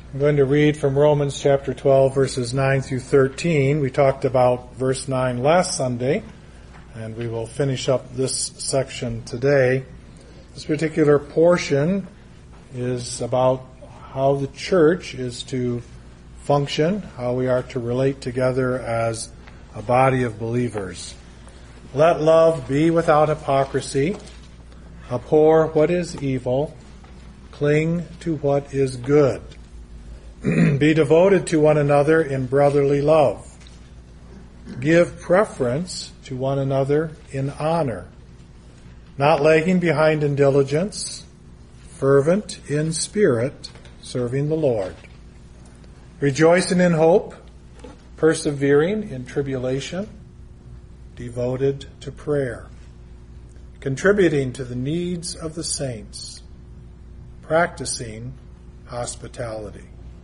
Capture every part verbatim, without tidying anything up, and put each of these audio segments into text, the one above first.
I'm going to read from Romans chapter twelve, verses nine through thirteen. We talked about verse nine last Sunday, and we will finish up this section today. This particular portion is about how the church is to function, how we are to relate together as a body of believers. Let love be without hypocrisy. Abhor what is evil. Cling to what is good. Be devoted to one another in brotherly love. Give preference to one another in honor. Not lagging behind in diligence. Fervent in spirit, serving the Lord. Rejoicing in hope. Persevering in tribulation. Devoted to prayer. Contributing to the needs of the saints. Practicing hospitality.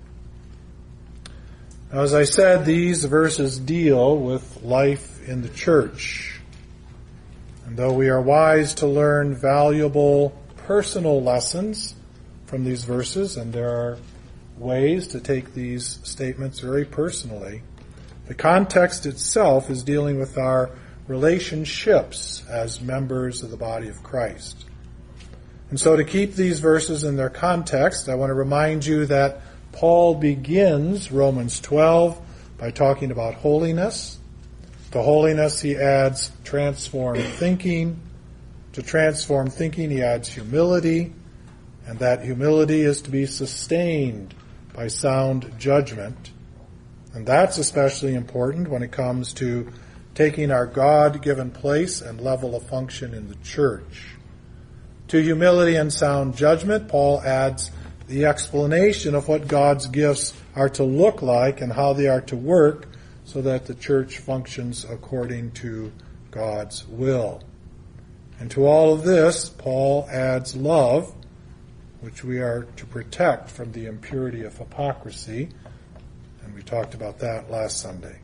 Now, as I said, these verses deal with life in the church. And though we are wise to learn valuable personal lessons from these verses, and there are ways to take these statements very personally, the context itself is dealing with our relationships as members of the body of Christ. And so to keep these verses in their context, I want to remind you that Paul begins Romans twelve by talking about holiness. To holiness he adds transformed thinking. To transformed thinking he adds humility. And that humility is to be sustained by sound judgment. And that's especially important when it comes to taking our God-given place and level of function in the church. To humility and sound judgment, Paul adds the explanation of what God's gifts are to look like and how they are to work so that the church functions according to God's will. And to all of this, Paul adds love, which we are to protect from the impurity of hypocrisy. And we talked about that last Sunday.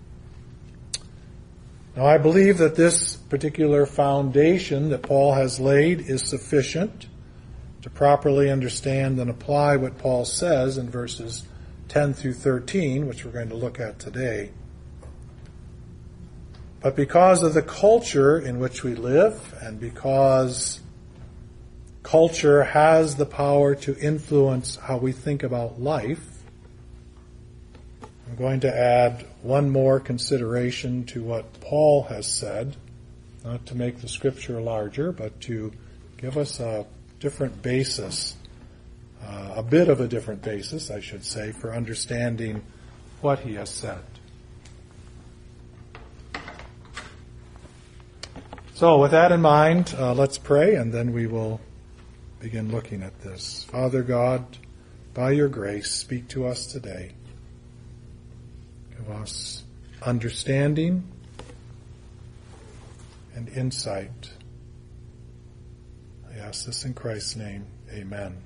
Now, I believe that this particular foundation that Paul has laid is sufficient to properly understand and apply what Paul says in verses ten through thirteen, which we're going to look at today. But because of the culture in which we live, and because culture has the power to influence how we think about life, I'm going to add one more consideration to what Paul has said, not to make the scripture larger, but to give us a different basis, uh, a bit of a different basis, I should say, for understanding what he has said. So with that in mind, uh, let's pray, and then we will begin looking at this. Father God, by your grace, speak to us today. Give us understanding and insight. I ask this in Christ's name. Amen.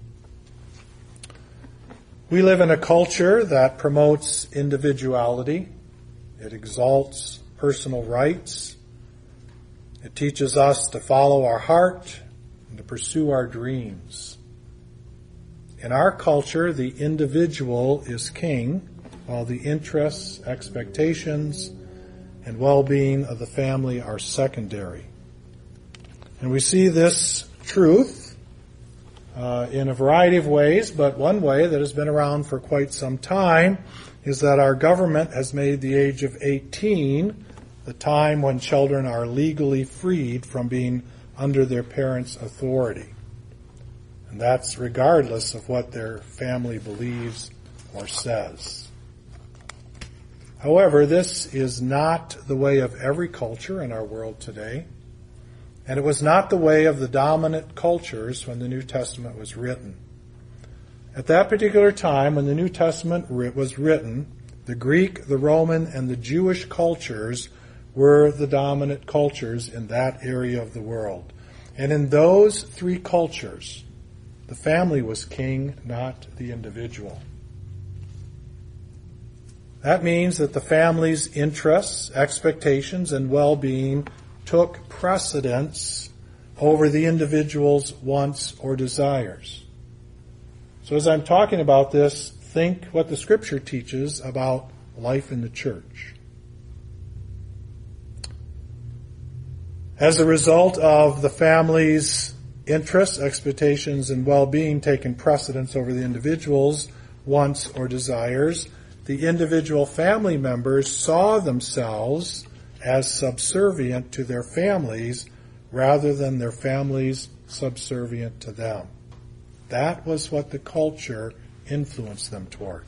We live in a culture that promotes individuality. It exalts personal rights. It teaches us to follow our heart and to pursue our dreams. In our culture, the individual is king, while the interests, expectations, and well-being of the family are secondary. And we see this truth uh, in a variety of ways, but one way that has been around for quite some time is that our government has made the age of eighteen the time when children are legally freed from being under their parents' authority. And that's regardless of what their family believes or says. However, this is not the way of every culture in our world today. And it was not the way of the dominant cultures when the New Testament was written. At that particular time, when the New Testament was written, the Greek, the Roman, and the Jewish cultures were the dominant cultures in that area of the world. And in those three cultures, the family was king, not the individual. That means that the family's interests, expectations, and well-being took precedence over the individual's wants or desires. So as I'm talking about this, think what the Scripture teaches about life in the church. As a result of the family's interests, expectations, and well-being taking precedence over the individual's wants or desires, the individual family members saw themselves as subservient to their families rather than their families subservient to them. That was what the culture influenced them toward.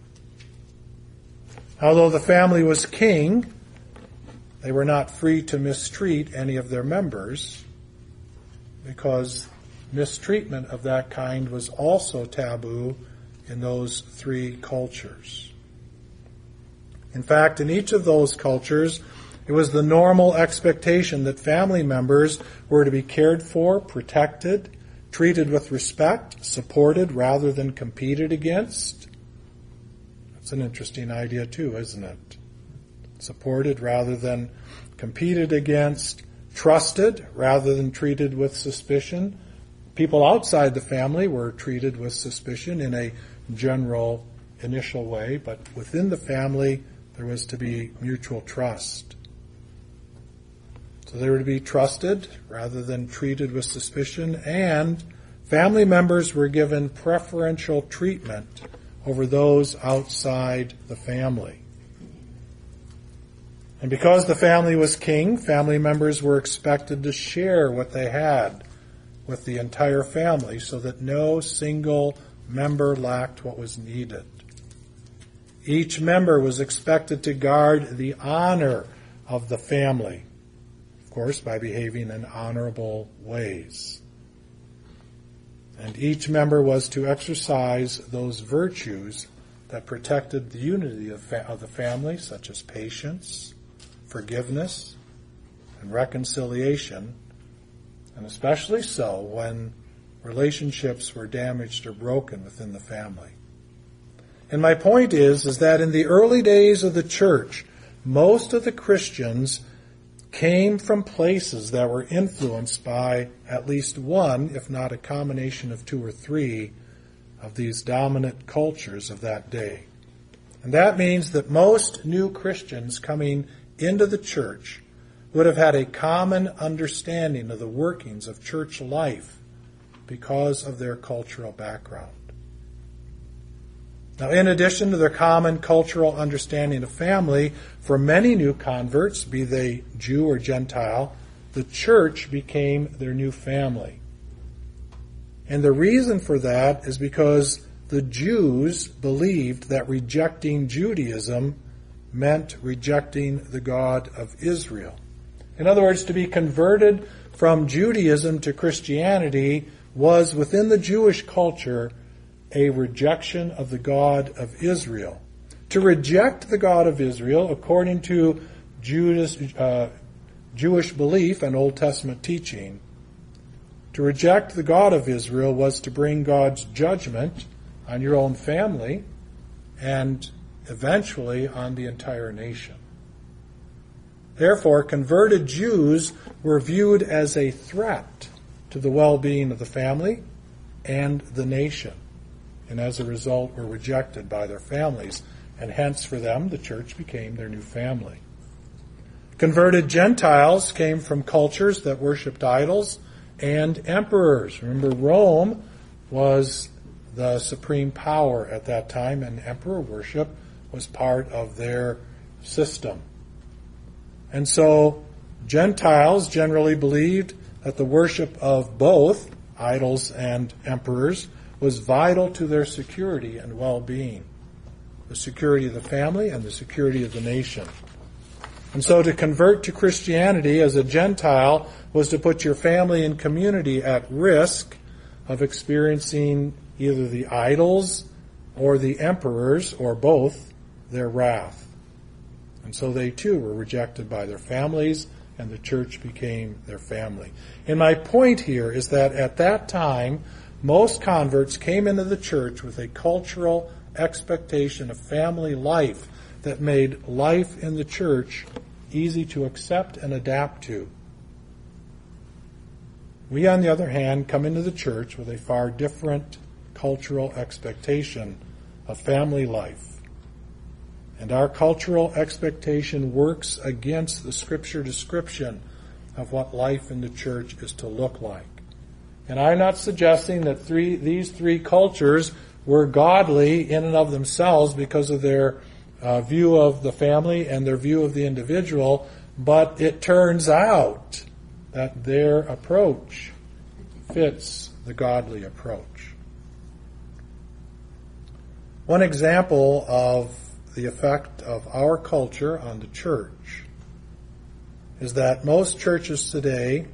Although the family was king, they were not free to mistreat any of their members, because mistreatment of that kind was also taboo in those three cultures. In fact, in each of those cultures, it was the normal expectation that family members were to be cared for, protected, treated with respect, supported rather than competed against. That's an interesting idea too, isn't it? Supported rather than competed against, trusted rather than treated with suspicion. People outside the family were treated with suspicion in a general, initial way, but within the family there was to be mutual trust. So they were to be trusted rather than treated with suspicion, and family members were given preferential treatment over those outside the family. And because the family was king, family members were expected to share what they had with the entire family so that no single member lacked what was needed. Each member was expected to guard the honor of the family, of course, by behaving in honorable ways. And each member was to exercise those virtues that protected the unity of, fa- of the family, such as patience, forgiveness, and reconciliation, and especially so when relationships were damaged or broken within the family. And my point is, is that in the early days of the church, most of the Christians came from places that were influenced by at least one, if not a combination of two or three, of these dominant cultures of that day. And that means that most new Christians coming into the church would have had a common understanding of the workings of church life because of their cultural background. Now, in addition to their common cultural understanding of family, for many new converts, be they Jew or Gentile, the church became their new family. And the reason for that is because the Jews believed that rejecting Judaism meant rejecting the God of Israel. In other words, to be converted from Judaism to Christianity was, within the Jewish culture, a rejection of the God of Israel. To reject the God of Israel, according to Judas, uh, Jewish belief and Old Testament teaching, to reject the God of Israel was to bring God's judgment on your own family and eventually on the entire nation. Therefore, converted Jews were viewed as a threat to the well-being of the family and the nation, and as a result were rejected by their families, and hence for them the church became their new family. Converted Gentiles came from cultures that worshipped idols and emperors. Remember, Rome was the supreme power at that time, and emperor worship was part of their system. And so Gentiles generally believed that the worship of both idols and emperors was vital to their security and well-being, the security of the family and the security of the nation. And so to convert to Christianity as a Gentile was to put your family and community at risk of experiencing either the idols or the emperors, or both, their wrath. And so they too were rejected by their families, and the church became their family. And my point here is that at that time, most converts came into the church with a cultural expectation of family life that made life in the church easy to accept and adapt to. We, on the other hand, come into the church with a far different cultural expectation of family life. And our cultural expectation works against the Scripture description of what life in the church is to look like. And I'm not suggesting that three, these three cultures were godly in and of themselves because of their uh, view of the family and their view of the individual, but it turns out that their approach fits the godly approach. One example of the effect of our culture on the church is that most churches today,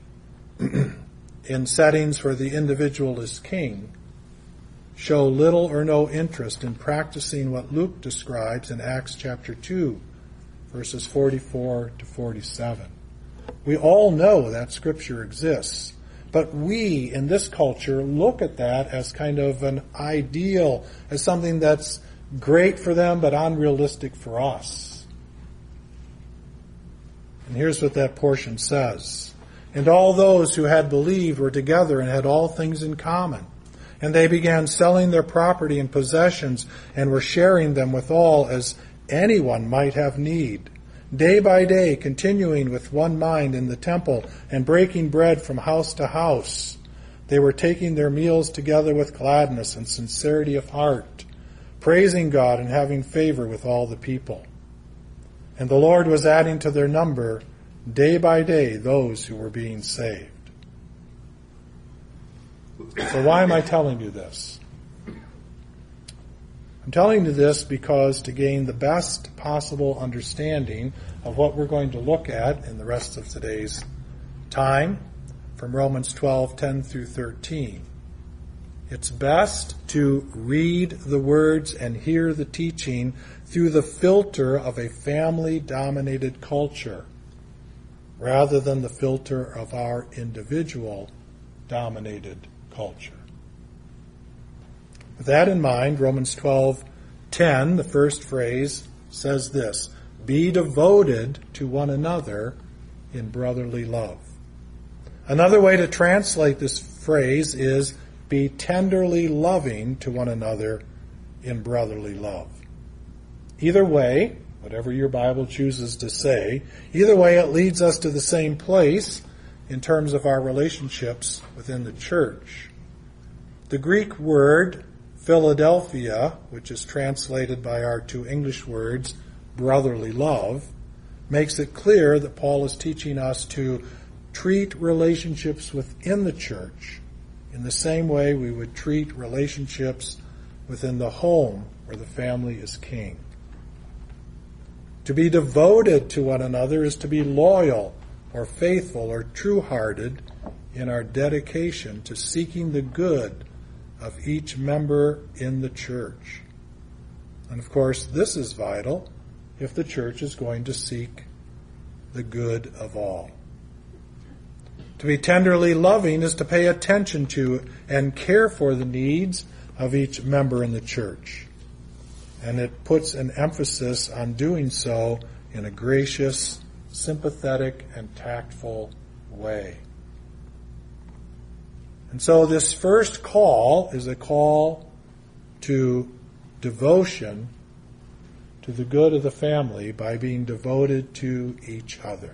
in settings where the individual is king, show little or no interest in practicing what Luke describes in Acts chapter two, verses forty-four to forty-seven. We all know that Scripture exists, but we in this culture look at that as kind of an ideal, as something that's great for them but unrealistic for us. And here's what that portion says. And all those who had believed were together and had all things in common. And they began selling their property and possessions and were sharing them with all as anyone might have need. Day by day, continuing with one mind in the temple and breaking bread from house to house. They were taking their meals together with gladness and sincerity of heart, praising God and having favor with all the people. And the Lord was adding to their number day by day those who were being saved. So why am I telling you this? I'm telling you this because to gain the best possible understanding of what we're going to look at in the rest of today's time from Romans twelve, ten through thirteen. It's best to read the words and hear the teaching through the filter of a family-dominated culture rather than the filter of our individual-dominated culture. With that in mind, Romans twelve ten, the first phrase, says this: be devoted to one another in brotherly love. Another way to translate this phrase is be tenderly loving to one another in brotherly love. Either way, whatever your Bible chooses to say, either way it leads us to the same place in terms of our relationships within the church. The Greek word Philadelphia, which is translated by our two English words, brotherly love, makes it clear that Paul is teaching us to treat relationships within the church in the same way we would treat relationships within the home where the family is king. To be devoted to one another is to be loyal or faithful or true-hearted in our dedication to seeking the good of each member in the church. And of course, this is vital if the church is going to seek the good of all. To be tenderly loving is to pay attention to and care for the needs of each member in the church. And it puts an emphasis on doing so in a gracious, sympathetic, and tactful way. And so this first call is a call to devotion to the good of the family by being devoted to each other.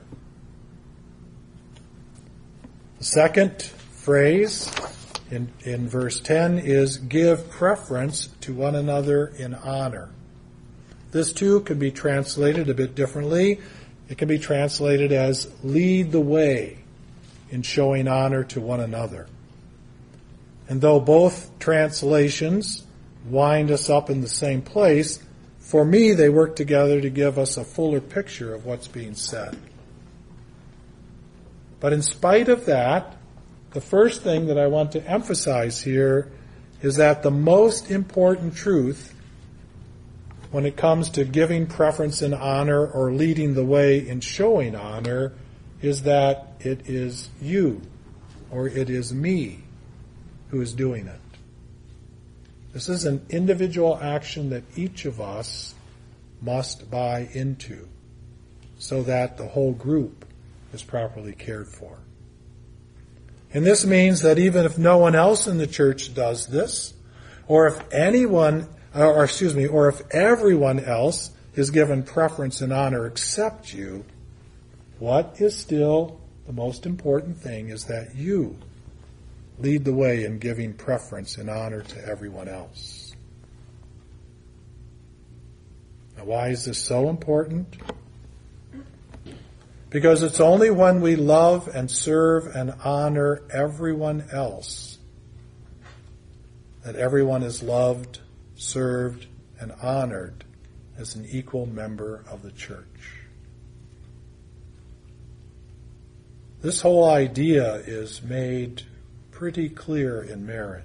The second phrase in, in verse ten is give preference to one another in honor. This too can be translated a bit differently. It can be translated as lead the way in showing honor to one another. And though both translations wind us up in the same place, for me they work together to give us a fuller picture of what's being said. But in spite of that, the first thing that I want to emphasize here is that the most important truth when it comes to giving preference in honor or leading the way in showing honor is that it is you or it is me who is doing it. This is an individual action that each of us must buy into so that the whole group is properly cared for. And this means that even if no one else in the church does this, or if anyone, or excuse me, or if everyone else is given preference and honor except you, what is still the most important thing is that you lead the way in giving preference and honor to everyone else. Now, why is this so important? Because it's only when we love and serve and honor everyone else that everyone is loved, served, and honored as an equal member of the church. This whole idea is made pretty clear in marriage.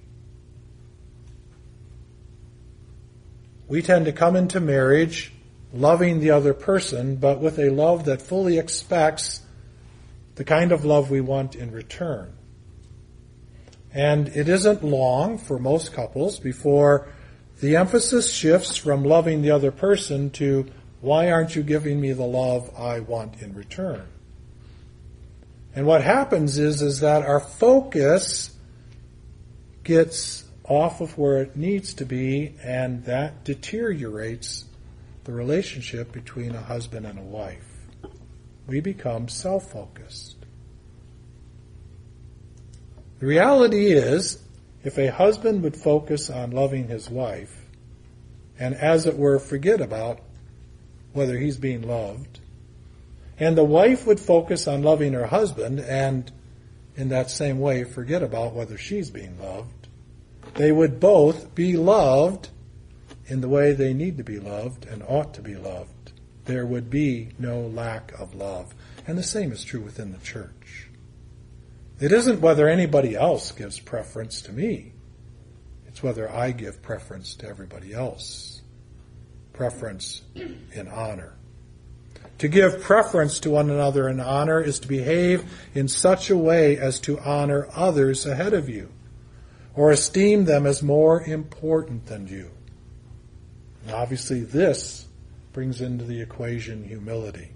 We tend to come into marriage loving the other person, but with a love that fully expects the kind of love we want in return. And it isn't long for most couples before the emphasis shifts from loving the other person to, why aren't you giving me the love I want in return? And what happens is, is that our focus gets off of where it needs to be, and that deteriorates the relationship between a husband and a wife. We become self-focused. The reality is, if a husband would focus on loving his wife, and as it were, forget about whether he's being loved, and the wife would focus on loving her husband, and in that same way, forget about whether she's being loved, they would both be loved in the way they need to be loved and ought to be loved. There would be no lack of love. And the same is true within the church. It isn't whether anybody else gives preference to me. It's whether I give preference to everybody else. Preference in honor. To give preference to one another in honor is to behave in such a way as to honor others ahead of you, or esteem them as more important than you. And obviously this brings into the equation humility.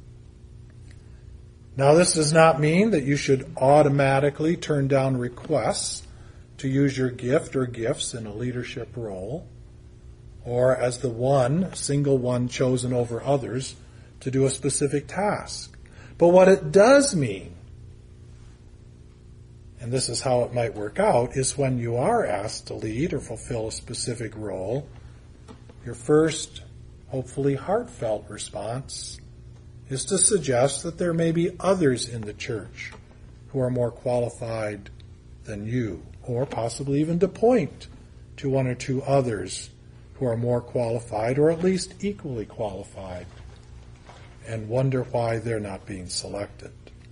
Now, this does not mean that you should automatically turn down requests to use your gift or gifts in a leadership role, or as the one, single one chosen over others to do a specific task. But what it does mean, and this is how it might work out, is when you are asked to lead or fulfill a specific role, your first, hopefully heartfelt response is to suggest that there may be others in the church who are more qualified than you, or possibly even to point to one or two others who are more qualified, or at least equally qualified, and wonder why they're not being selected.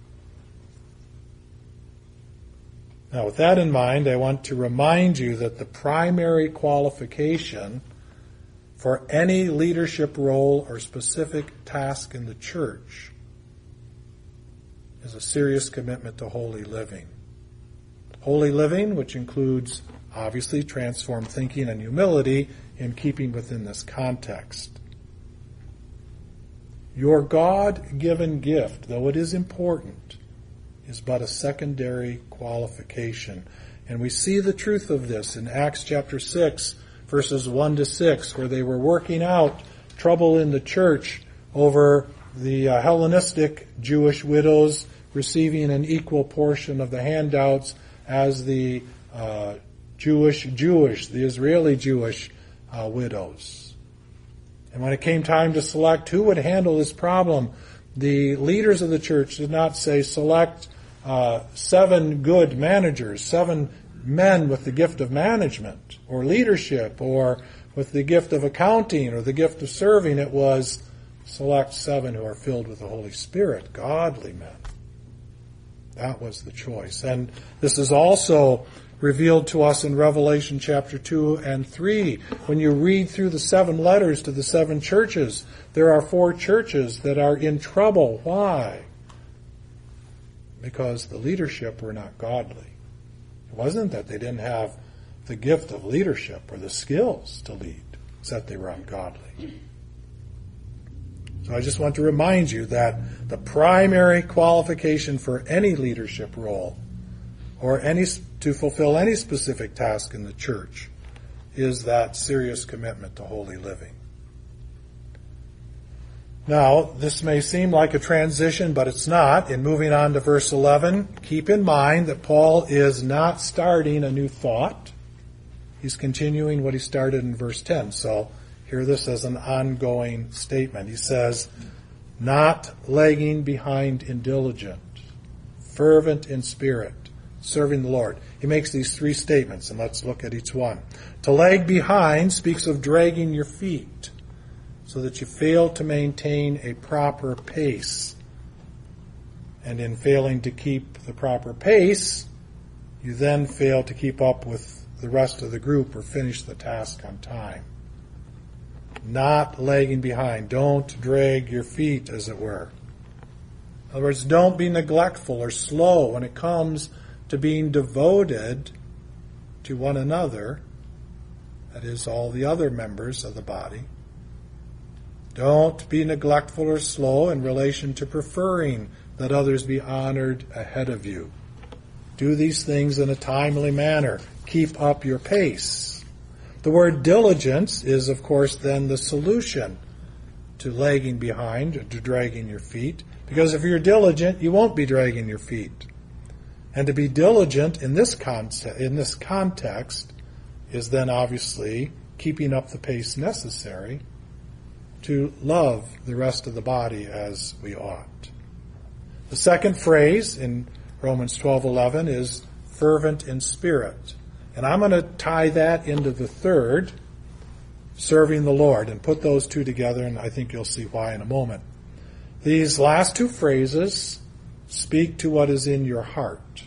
Now, with that in mind, I want to remind you that the primary qualification for any leadership role or specific task in the church is a serious commitment to holy living. Holy living, which includes, obviously, transformed thinking and humility in keeping within this context. Your God-given gift, though it is important, is but a secondary qualification. And we see the truth of this in Acts chapter six, verses one to six, where they were working out trouble in the church over the uh, Hellenistic Jewish widows receiving an equal portion of the handouts as the uh, Jewish Jewish, the Israeli Jewish uh, widows. And when it came time to select who would handle this problem, the leaders of the church did not say, select uh, seven good managers, seven men with the gift of management or leadership, or with the gift of accounting or the gift of serving. It was, select seven who are filled with the Holy Spirit, godly men. That was the choice. And this is also revealed to us in Revelation chapter two and three. When you read through the seven letters to the seven churches, there are four churches that are in trouble. Why? Because the leadership were not godly. It wasn't that they didn't have the gift of leadership or the skills to lead. It's that they were ungodly. So I just want to remind you that the primary qualification for any leadership role or any to fulfill any specific task in the church is that serious commitment to holy living. Now, this may seem like a transition, but it's not. In moving on to verse eleven, keep in mind that Paul is not starting a new thought. He's continuing what he started in verse ten. So hear this as an ongoing statement. He says, not lagging behind in diligent, fervent in spirit, serving the Lord. He makes these three statements, and let's look at each one. To lag behind speaks of dragging your feet, so that you fail to maintain a proper pace. And in failing to keep the proper pace, you then fail to keep up with the rest of the group or finish the task on time. Not lagging behind. Don't drag your feet, as it were. In other words, don't be neglectful or slow when it comes to being devoted to one another, that is, all the other members of the body. Don't be neglectful or slow in relation to preferring that others be honored ahead of you. Do these things in a timely manner. Keep up your pace. The word diligence is, of course, then the solution to lagging behind, to dragging your feet. Because if you're diligent, you won't be dragging your feet. And to be diligent in this context, in this context is then obviously keeping up the pace necessary to love the rest of the body as we ought. The second phrase in Romans twelve eleven is fervent in spirit. And I'm going to tie that into the third, serving the Lord, and put those two together, and I think you'll see why in a moment. These last two phrases speak to what is in your heart.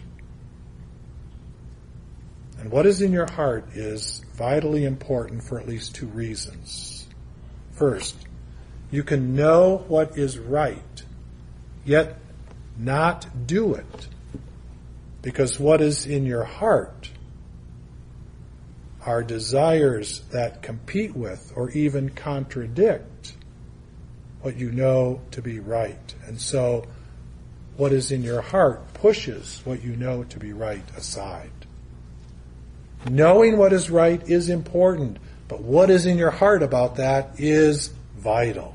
And what is in your heart is vitally important for at least two reasons. First, you can know what is right, yet not do it, because what is in your heart are desires that compete with or even contradict what you know to be right. And so what is in your heart pushes what you know to be right aside. Knowing what is right is important, but what is in your heart about that is vital.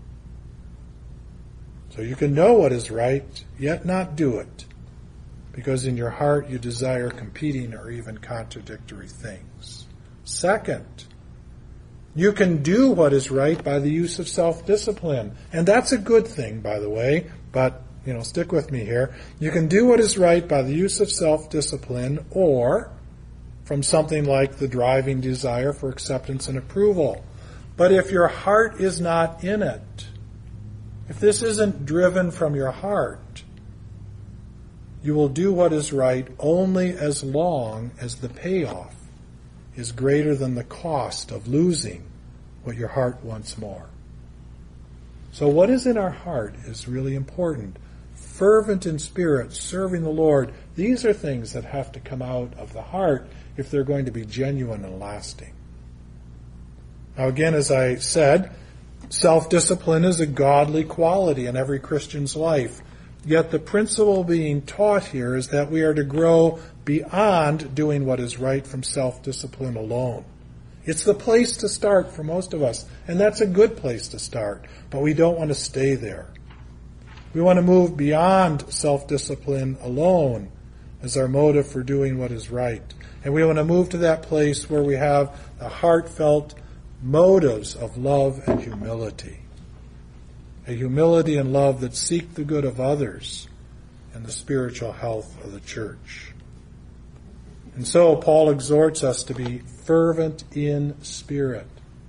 So you can know what is right, yet not do it, because in your heart you desire competing or even contradictory things. Second, you can do what is right by the use of self-discipline. And that's a good thing, by the way, but, you know, stick with me here. You can do what is right by the use of self-discipline or from something like the driving desire for acceptance and approval. But if your heart is not in it, if this isn't driven from your heart, you will do what is right only as long as the payoff is greater than the cost of losing what your heart wants more. So what is in our heart is really important. Fervent in spirit, serving the Lord, these are things that have to come out of the heart if they're going to be genuine and lasting. Now again, as I said, self-discipline is a godly quality in every Christian's life. Yet the principle being taught here is that we are to grow beyond doing what is right from self-discipline alone. It's the place to start for most of us, and that's a good place to start, but we don't want to stay there. We want to move beyond self-discipline alone as our motive for doing what is right. And we want to move to that place where we have the heartfelt motives of love and humility. A humility and love that seek the good of others and the spiritual health of the church. And so Paul exhorts us to be fervent in spirit.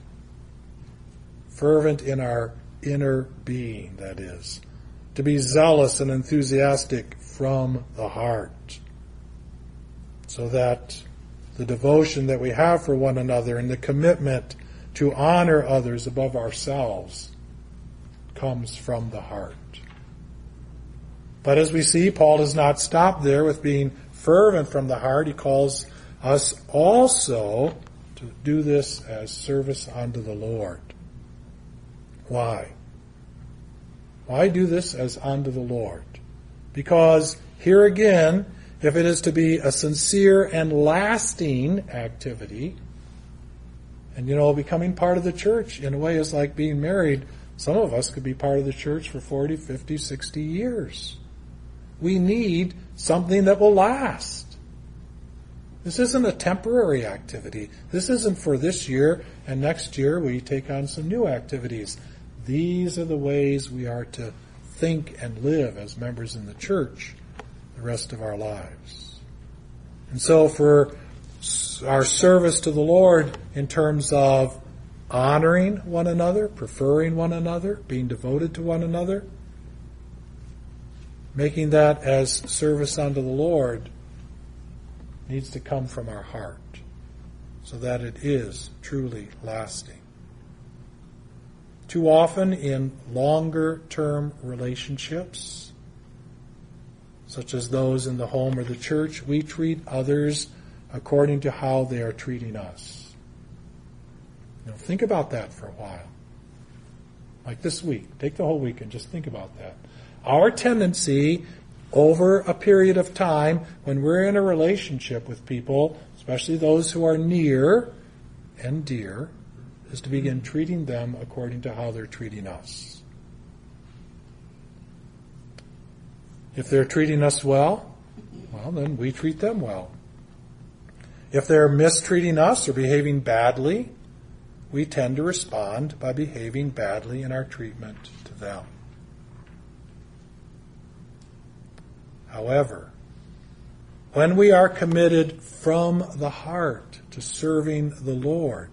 Fervent in our inner being, that is. To be zealous and enthusiastic from the heart. So that the devotion that we have for one another and the commitment to honor others above ourselves comes from the heart. But as we see, Paul does not stop there with being fervent from the heart. He calls us also to do this as service unto the Lord. Why? Why do this as unto the Lord? Because here again, if it is to be a sincere and lasting activity, And, you know, becoming part of the church in a way is like being married. Some of us could be part of the church for forty, fifty, sixty years. We need something that will last. This isn't a temporary activity. This isn't for this year and next year we take on some new activities. These are the ways we are to think and live as members in the church the rest of our lives. And so for our service to the Lord in terms of honoring one another, preferring one another, being devoted to one another, making that as service unto the Lord needs to come from our heart so that it is truly lasting. Too often in longer-term relationships, such as those in the home or the church, we treat others according to how they are treating us. You know, think about that for a while. Like this week. Take the whole week and just think about that. Our tendency over a period of time when we're in a relationship with people, especially those who are near and dear, is to begin treating them according to how they're treating us. If they're treating us well, well, then we treat them well. If they're mistreating us or behaving badly, we tend to respond by behaving badly in our treatment to them. However, when we are committed from the heart to serving the Lord,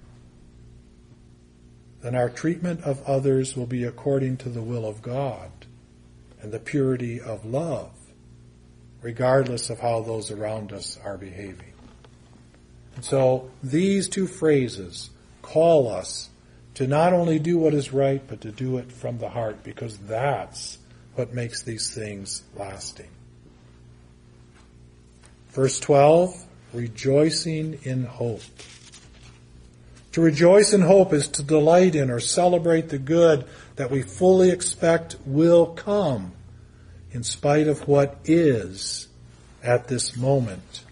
then our treatment of others will be according to the will of God and the purity of love, regardless of how those around us are behaving. And so these two phrases call us to not only do what is right, but to do it from the heart, because that's what makes these things lasting. Verse twelve, rejoicing in hope. To rejoice in hope is to delight in or celebrate the good that we fully expect will come in spite of what is at this moment.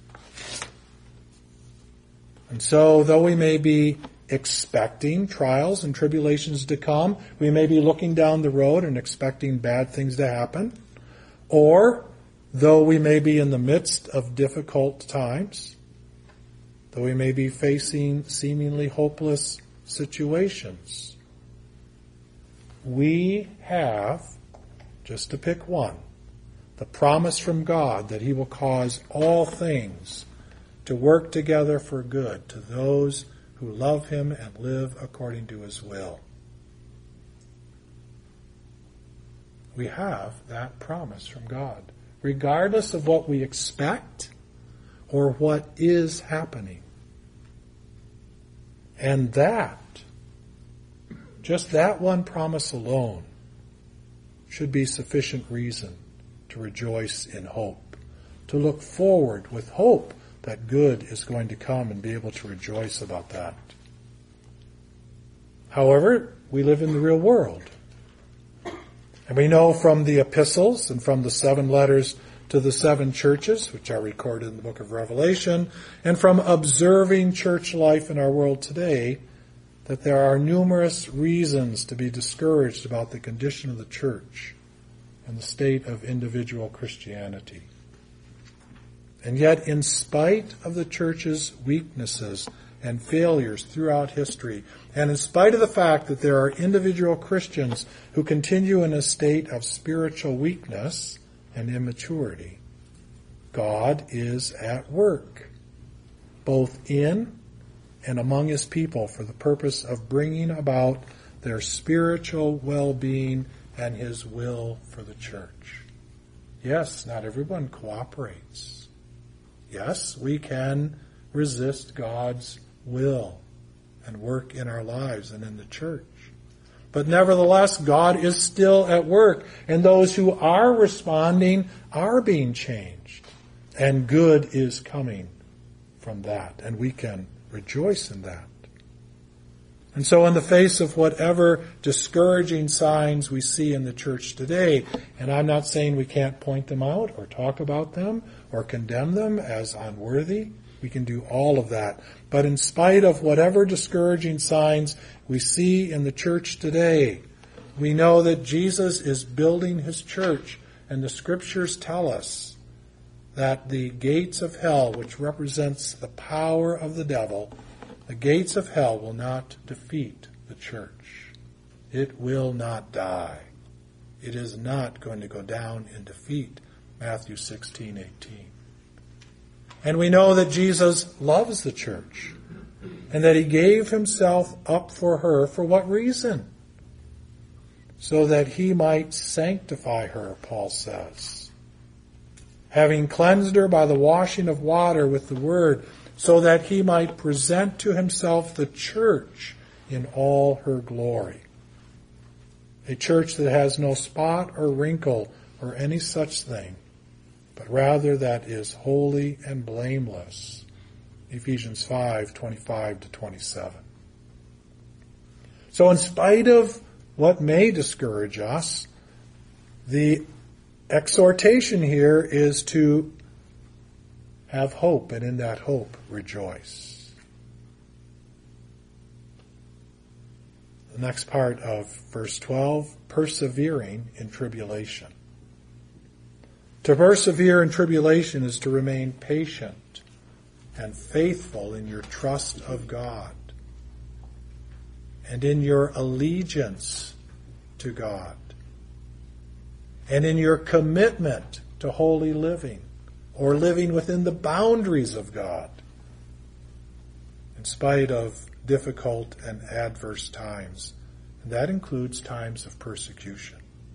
And so, though we may be expecting trials and tribulations to come, we may be looking down the road and expecting bad things to happen, or though we may be in the midst of difficult times, though we may be facing seemingly hopeless situations, we have, just to pick one, the promise from God that He will cause all things to work together for good to those who love Him and live according to His will. We have that promise from God, regardless of what we expect or what is happening. And that, just that one promise alone, should be sufficient reason to rejoice in hope, to look forward with hope that good is going to come and be able to rejoice about that. However, we live in the real world. And we know from the epistles and from the seven letters to the seven churches, which are recorded in the book of Revelation, and from observing church life in our world today, that there are numerous reasons to be discouraged about the condition of the church and the state of individual Christianity. And yet, in spite of the church's weaknesses and failures throughout history, and in spite of the fact that there are individual Christians who continue in a state of spiritual weakness and immaturity, God is at work, both in and among His people, for the purpose of bringing about their spiritual well-being and His will for the church. Yes, not everyone cooperates. Yes, we can resist God's will and work in our lives and in the church. But nevertheless, God is still at work, and those who are responding are being changed. And good is coming from that, and we can rejoice in that. And so in the face of whatever discouraging signs we see in the church today, and I'm not saying we can't point them out or talk about them or condemn them as unworthy, We can do all of that. But in spite of whatever discouraging signs we see in the church today, we know that Jesus is building his church, and the scriptures tell us that the gates of hell, which represents the power of the devil, the gates of hell will not defeat the church. It will not die. It is not going to go down in defeat. Matthew sixteen eighteen. And we know that Jesus loves the church, and that he gave himself up for her. For what reason? So that he might sanctify her, Paul says, having cleansed her by the washing of water with the word, so that he might present to himself the church in all her glory. A church that has no spot or wrinkle or any such thing, but rather that is holy and blameless. Ephesians five twenty-five to twenty-seven. So in spite of what may discourage us, the exhortation here is to have hope, and in that hope rejoice. The next part of verse twelve, persevering in tribulation. To persevere in tribulation is to remain patient and faithful in your trust of God and in your allegiance to God and in your commitment to holy living or living within the boundaries of God in spite of difficult and adverse times. And that includes times of persecution.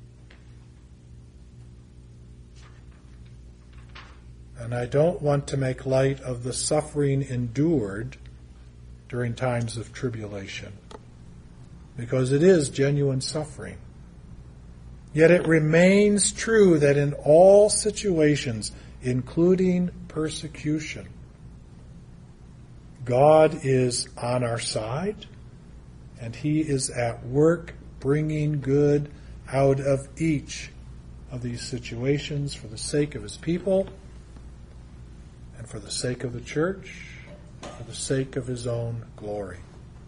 And I don't want to make light of the suffering endured during times of tribulation, because it is genuine suffering. Yet it remains true that in all situations, including persecution, God is on our side, and he is at work bringing good out of each of these situations for the sake of his people, and for the sake of the church, for the sake of his own glory.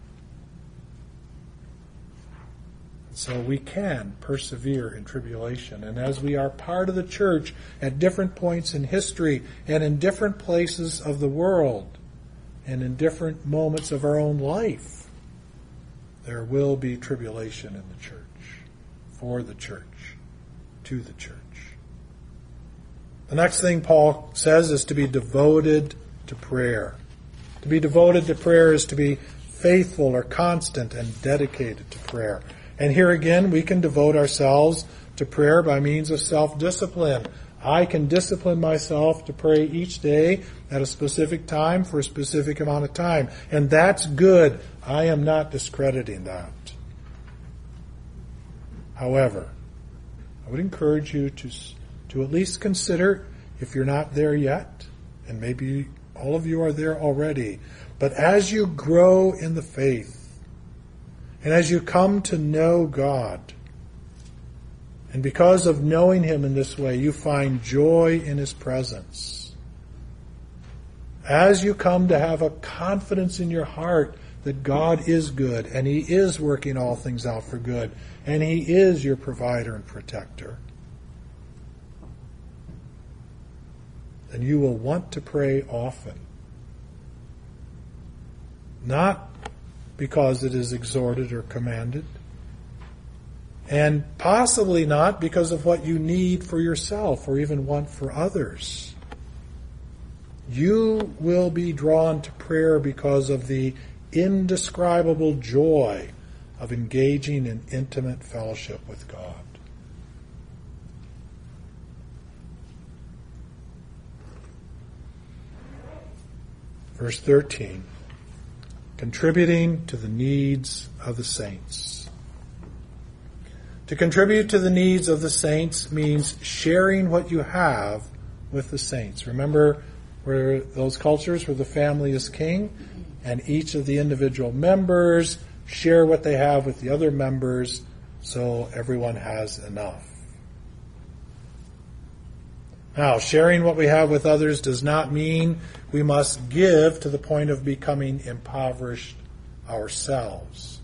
So we can persevere in tribulation. And as we are part of the church at different points in history and in different places of the world and in different moments of our own life, there will be tribulation in the church, for the church, to the church. The next thing Paul says is to be devoted to prayer. To be devoted to prayer is to be faithful or constant and dedicated to prayer. And here again, we can devote ourselves to prayer by means of self-discipline. I can discipline myself to pray each day at a specific time for a specific amount of time. And that's good. I am not discrediting that. However, I would encourage you to, to at least consider, if you're not there yet, and maybe all of you are there already, but as you grow in the faith, and as you come to know God, and because of knowing him in this way, you find joy in his presence. As you come to have a confidence in your heart that God is good, and he is working all things out for good, and he is your provider and protector, then you will want to pray often. Not because it is exhorted or commanded, and possibly not because of what you need for yourself or even want for others. You will be drawn to prayer because of the indescribable joy of engaging in intimate fellowship with God. Verse thirteen. Contributing to the needs of the saints. To contribute to the needs of the saints means sharing what you have with the saints. Remember where those cultures where the family is king, and each of the individual members share what they have with the other members so everyone has enough. Now, sharing what we have with others does not mean we must give to the point of becoming impoverished ourselves.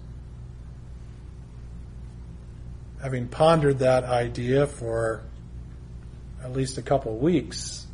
Having pondered that idea for at least a couple of weeks,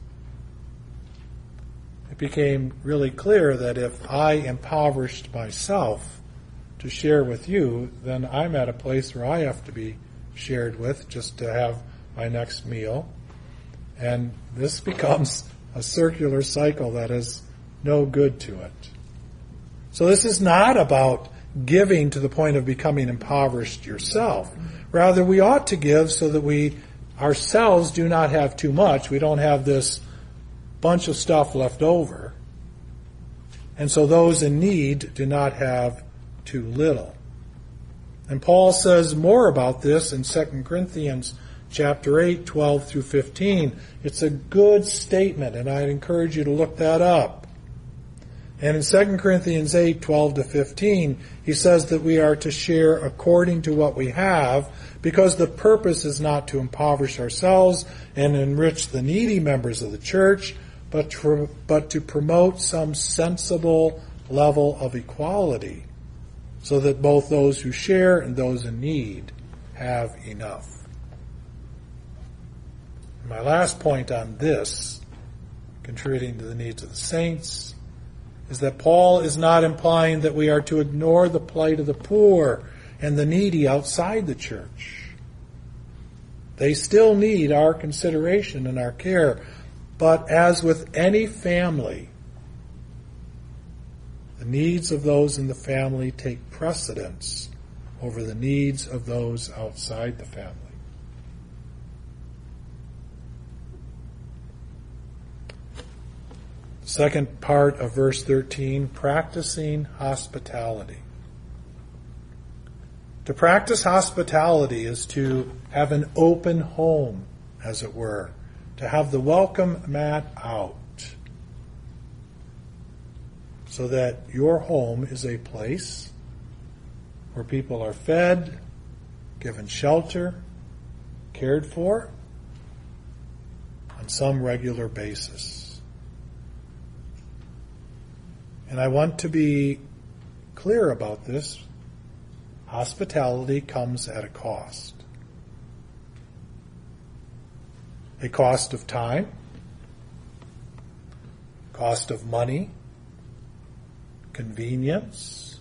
it became really clear that if I impoverished myself to share with you, then I'm at a place where I have to be shared with just to have my next meal. And this becomes a circular cycle that is no good to it. So this is not about giving to the point of becoming impoverished yourself. Rather, we ought to give so that we ourselves do not have too much. We don't have this bunch of stuff left over. And so those in need do not have too little. And Paul says more about this in Second Corinthians chapter eight, twelve through fifteen. It's a good statement, and I'd encourage you to look that up. And in Second Corinthians eight, twelve to fifteen, he says that we are to share according to what we have, because the purpose is not to impoverish ourselves and enrich the needy members of the church, but to, but to promote some sensible level of equality, so that both those who share and those in need have enough. My last point on this, contributing to the needs of the saints, is that Paul is not implying that we are to ignore the plight of the poor and the needy outside the church. They still need our consideration and our care, but as with any family, the needs of those in the family take precedence over the needs of those outside the family. Second part of verse thirteen, practicing hospitality. To practice hospitality is to have an open home, as it were, to have the welcome mat out, so that your home is a place where people are fed, given shelter, cared for on some regular basis. And I want to be clear about this. Hospitality comes at a cost. A cost of time, cost of money, convenience.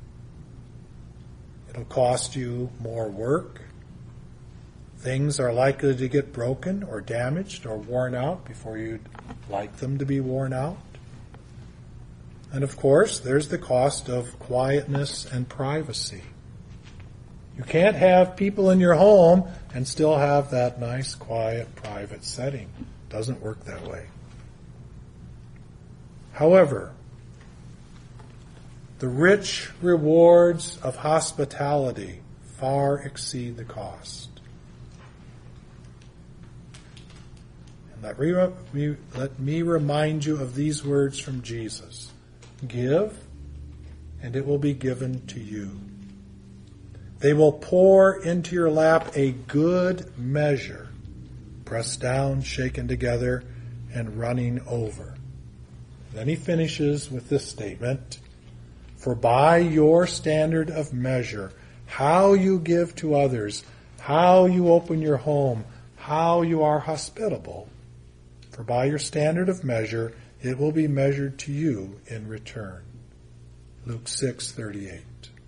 It'll cost you more work. Things are likely to get broken or damaged or worn out before you'd like them to be worn out. And of course, there's the cost of quietness and privacy. You can't have people in your home and still have that nice, quiet, private setting. It doesn't work that way. However, the rich rewards of hospitality far exceed the cost. And let me, let me remind you of these words from Jesus. Give, and it will be given to you. They will pour into your lap a good measure, pressed down, shaken together, and running over. Then he finishes with this statement, for by your standard of measure, how you give to others, how you open your home, how you are hospitable, for by your standard of measure, it will be measured to you in return. Luke six thirty-eight.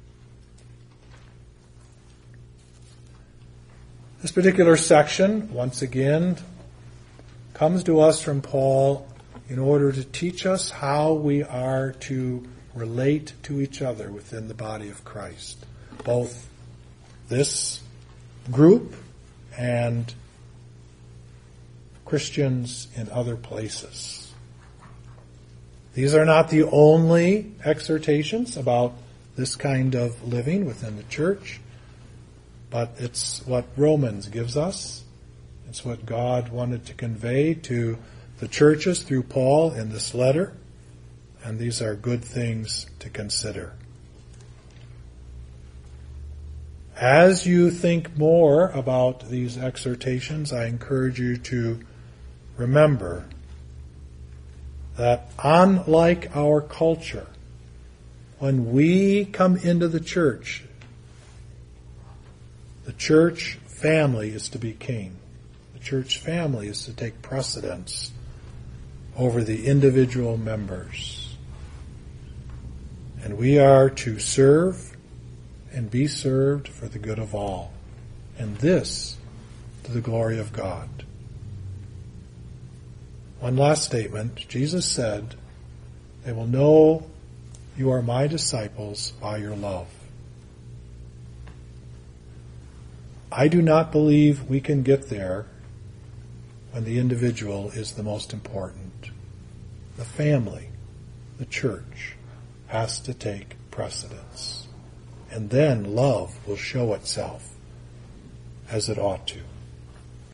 This particular section, once again, comes to us from Paul in order to teach us how we are to relate to each other within the body of Christ. Both this group and Christians in other places. These are not the only exhortations about this kind of living within the church, but it's what Romans gives us. It's what God wanted to convey to the churches through Paul in this letter, and these are good things to consider. As you think more about these exhortations, I encourage you to remember that unlike our culture, when we come into the church, the church family is to be king. The church family is to take precedence over the individual members. And we are to serve and be served for the good of all. And this to the glory of God. One last statement. Jesus said, "They will know you are my disciples by your love." I do not believe we can get there when the individual is the most important. The family, the church, has to take precedence. And then love will show itself as it ought to.